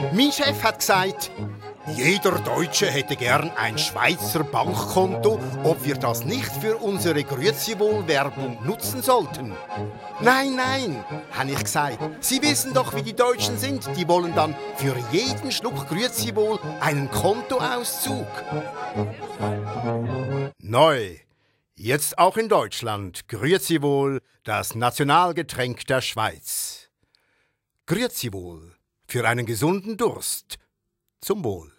Mein Chef hat gesagt, jeder Deutsche hätte gern ein Schweizer Bankkonto, ob wir das nicht für unsere Grüezi-Wohl-Werbung nutzen sollten. Nein, habe ich gesagt. Sie wissen doch, wie die Deutschen sind. Die wollen dann für jeden Schluck Grüezi-Wohl einen Kontoauszug. Neu. Jetzt auch in Deutschland. Grüezi-Wohl, das Nationalgetränk der Schweiz. Grüezi-Wohl. Für einen gesunden Durst. Zum Wohl.